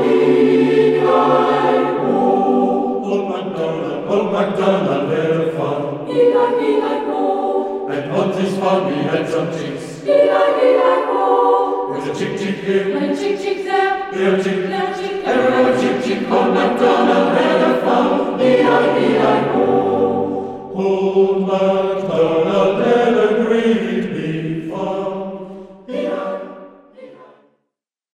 Old MacDonald had a farm. E-I-E-I-O. And on this farm he had some chicks. E-I-E-I-O. With a chick chick here, and a chick chick there, here a chick, there a chick, everywhere a chick chick. Old MacDonald had a farm. E-I-E-I-O. Old MacDonald.